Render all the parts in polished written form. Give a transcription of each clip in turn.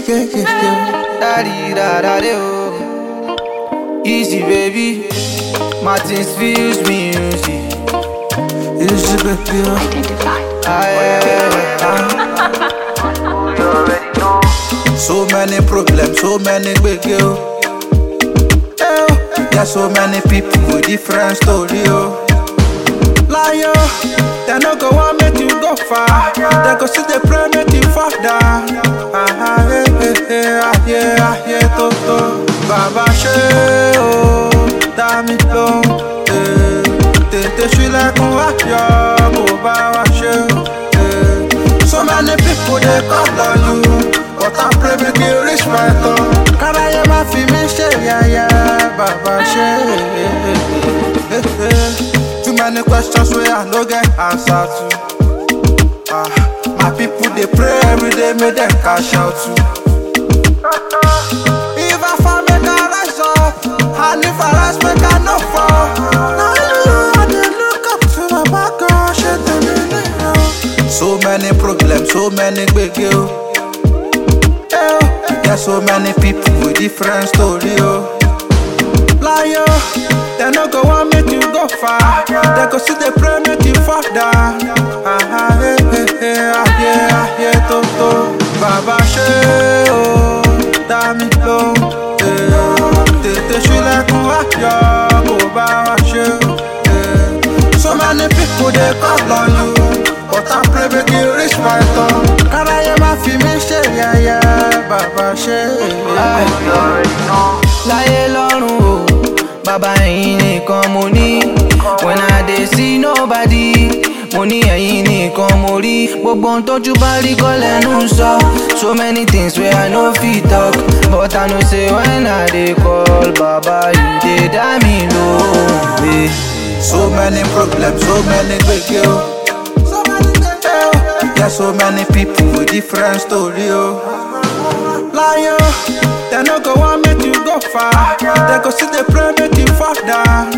Daddy, da da de oh. Easy baby, Martins Fuse music. Easy baby, Identify. You already know. So many problems, so many big girl. There's so many people with different story oh. Liar, they no go want make you go far. They go see the pray make you fall down. Yeah, toto. Baba ṣe o, dá mi lóhùn. Tètè ṣílẹ̀kùn wá yọ, kò bá wa ṣe o. So many people they call on you, but I pray make you reach my top. Káráyé má fi mí ṣe yẹ̀yẹ́, bàbá ṣe. Too many questions where I no get answer to. My people they pray every day, make them cash out too. If I fall, make I rise up, and if I rise, make I no fall. Now you I dey look up to my back, girl, shit the minute. So many problems, so many big girl. There's so many people with different story oh. Liar, they no go want make you go far. They go see the pray make you fall down. Yeah, toto. Baba ṣe o, dá mi lóhùn. Tètè ṣílẹ̀kùn wá yọ, kò bá wa ṣe o. So many people they call on you, but I pray make you reach my top. Káráyé má fi mí ṣe yẹ̀yẹ́, bàbá ṣe. Láyé lọ́rùn o, bàbá ẹ̀yin nìkan mo ní. When I dey see nobody, mo ní ẹ̀yin nìkan mo rí. Gbogbo ohun tójú bá rí kọ́ lẹ́nu sọ. So many things wey I no fit talk, but I know say when I dey call, baba you dey dá mi lóhùn. So many problems, so many big girl. There's so many people with different story oh. Liar, they no go want make you go far. They go see the pray make you fall down.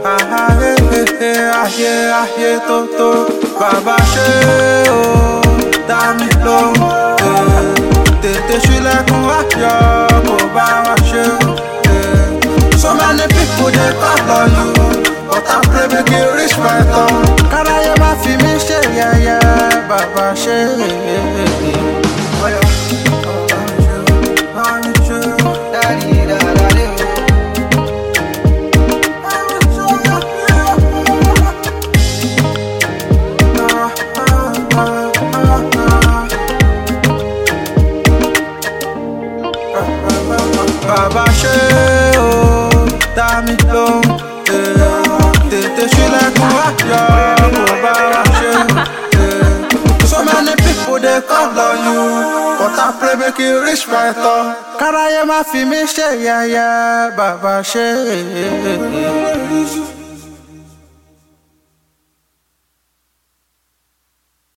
Yeah, toto. Baba ṣe o, dá mi lóhùn. Tètè ṣílẹ̀kùn wá yọ, kò bá wa ṣe o. So many people they call on you, but I pray make you reach my top. Káráyé má fi mí ṣe yẹ̀yẹ́, bàbá ṣe. Baba ṣe o, dá mi lóhùn. Tètè ṣílẹ̀kùn wá yọ, kò bá wa ṣe. So many people they call on you, but I pray make you reach my top. Káráyé má fi mí ṣe yẹ̀yẹ́, bàbá ṣe.